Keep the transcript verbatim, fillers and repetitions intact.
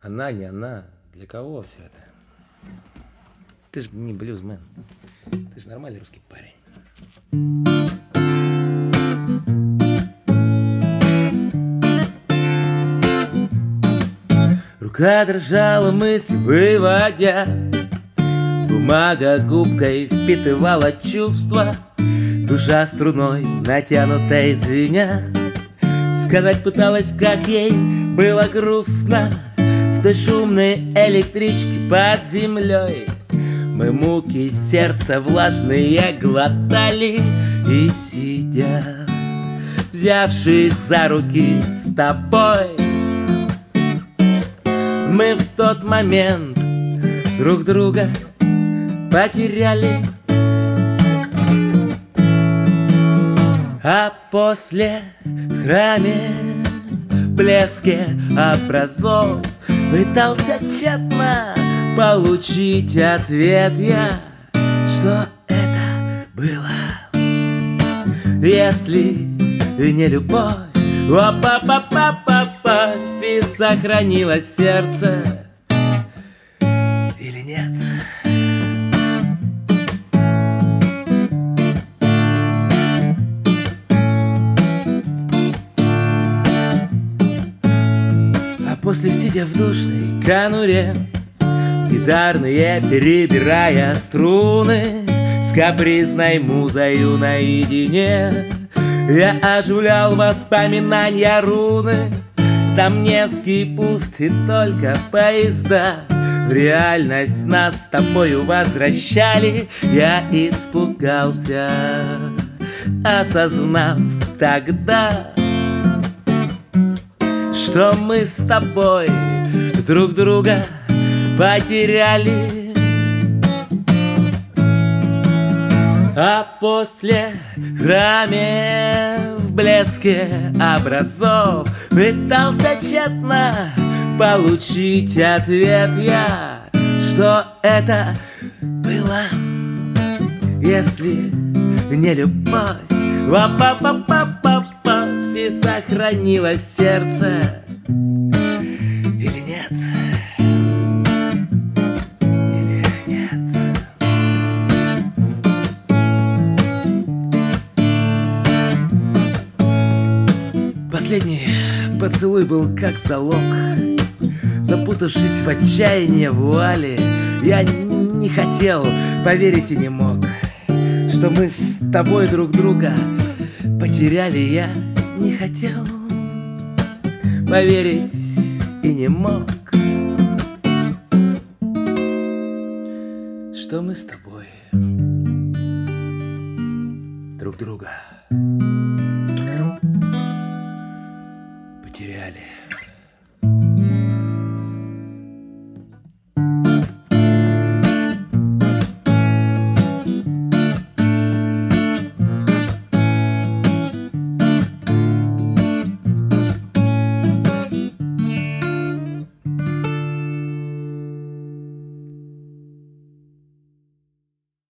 Она, не она. Для кого все это? Ты же не блюзмен. Ты же нормальный русский парень. Рука дрожала, мысли выводя. Бумага губкой впитывала чувства. Душа струной, натянутой звеня. Сказать пыталась, как ей было грустно в той шумной электричке под землей. Мы муки сердца влажные глотали. И сидя, взявшись за руки с тобой, мы в тот момент друг друга потеряли. А после в храме, блеске образов, пытался тщетно получить ответ я, что это было, если не любовь. Опа-па-па-па-па, и сохранилось сердце или нет? А после, сидя в душной конуре, гитарные перебирая струны, с капризной музою наедине, я оживлял воспоминания руны. Там Невский пуст, и только поезда в реальность нас с тобою возвращали. Я испугался, осознав тогда, что мы с тобой друг друга потеряли. А после в храме, в блеске образов, пытался тщетно получить ответ я, что это было, если не любовь. Па-па-па-па-па, и сохранилось сердце или нет? Последний поцелуй был как залог. Запутавшись в отчаянии вуали, я не хотел поверить и не мог, что мы с тобой друг друга потеряли. Я не хотел поверить и не мог, что мы с тобой друг друга потеряли.